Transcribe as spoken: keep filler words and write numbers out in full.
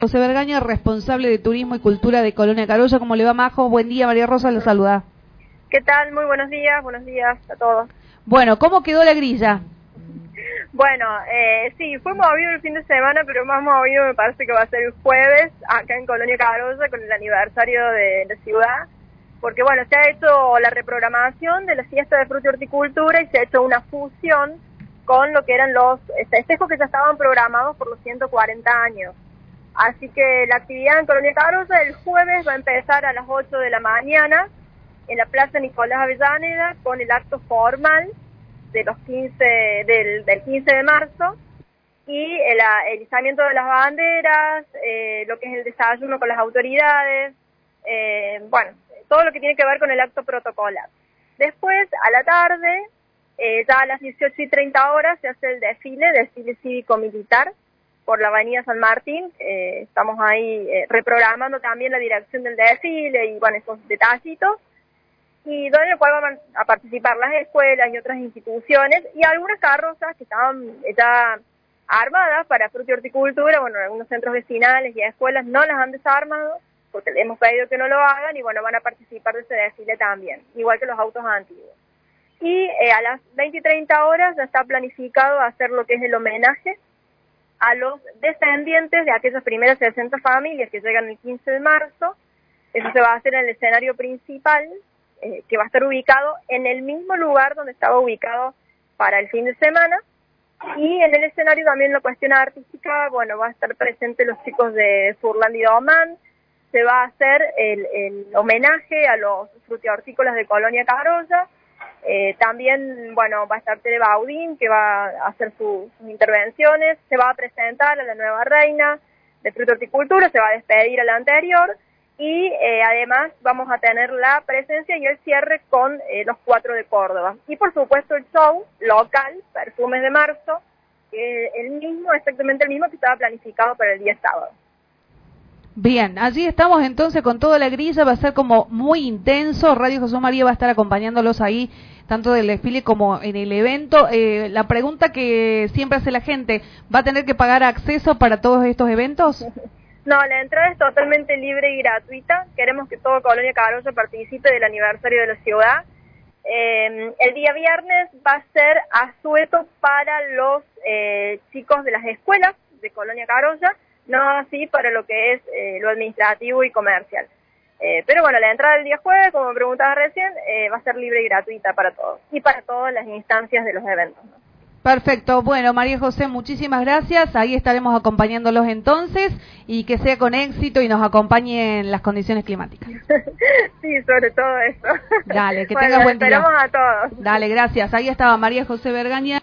José Bergaña, responsable de Turismo y Cultura de Colonia Carolla. ¿Cómo le va, Majo? Buen día, María Rosa, lo saluda. ¿Qué tal? Muy buenos días, buenos días a todos. Bueno, ¿cómo quedó la grilla? Bueno, eh, sí, fue movido el fin de semana, pero más movido me parece que va a ser el jueves, acá en Colonia Carolla, con el aniversario de la ciudad, porque bueno, se ha hecho la reprogramación de la fiesta de fruta y horticultura y se ha hecho una fusión con lo que eran los festejos que ya estaban programados por los ciento cuarenta años. Así que la actividad en Colonia Carolla el jueves va a empezar a las ocho de la mañana en la Plaza Nicolás Avellaneda con el acto formal de los quince del, del quince de marzo y el, el izamiento de las banderas, eh, lo que es el desayuno con las autoridades, eh, bueno, todo lo que tiene que ver con el acto protocolar. Después, a la tarde, eh, ya a las dieciocho y treinta horas, se hace el desfile, desfile cívico-militar, por la avenida San Martín. Eh, estamos ahí eh, reprogramando también la dirección del desfile y bueno, esos detallitos, y donde el cual van a participar las escuelas y otras instituciones, y algunas carrozas que estaban ya armadas para fruta y horticultura. Bueno, algunos centros vecinales y escuelas no las han desarmado, porque le hemos pedido que no lo hagan, y bueno, van a participar de ese desfile también, igual que los autos antiguos. Y eh, a las veinte y treinta horas ya está planificado hacer lo que es el homenaje a los descendientes de aquellas primeras sesenta familias que llegan el quince de marzo. Eso se va a hacer en el escenario principal, eh, que va a estar ubicado en el mismo lugar donde estaba ubicado para el fin de semana. Y en el escenario también la cuestión artística, bueno, va a estar presente los chicos de Furland y Domán. Se va a hacer el, el homenaje a los frutihortícolas de Colonia Carolla. Eh, también, bueno, va a estar Tere Baudín, que va a hacer su, sus intervenciones. Se va a presentar a la nueva reina de fruta y horticultura, se va a despedir a la anterior, y eh, además vamos a tener la presencia y el cierre con eh, los cuatro de Córdoba. Y por supuesto el show local, Perfumes de Marzo, que es el mismo, exactamente el mismo que estaba planificado para el día sábado. Bien, allí estamos entonces con toda la grilla, va a ser como muy intenso. Radio Jesús María va a estar acompañándolos ahí, tanto del desfile como en el evento. Eh, la pregunta que siempre hace la gente, ¿va a tener que pagar acceso para todos estos eventos? No, la entrada es totalmente libre y gratuita. Queremos que todo Colonia Carolla participe del aniversario de la ciudad. Eh, el día viernes va a ser asueto para los eh, chicos de las escuelas de Colonia Carolla, no así para lo que es eh, lo administrativo y comercial. Eh, pero bueno, la entrada del día jueves, como me preguntabas recién, eh, va a ser libre y gratuita para todos y para todas las instancias de los eventos, ¿no? Perfecto. Bueno, María José, muchísimas gracias. Ahí estaremos acompañándolos entonces, y que sea con éxito y nos acompañen las condiciones climáticas. Sí, sobre todo eso. Dale, que bueno, tengas buen día. Esperamos a todos. Dale, gracias. Ahí estaba María José Bergaña.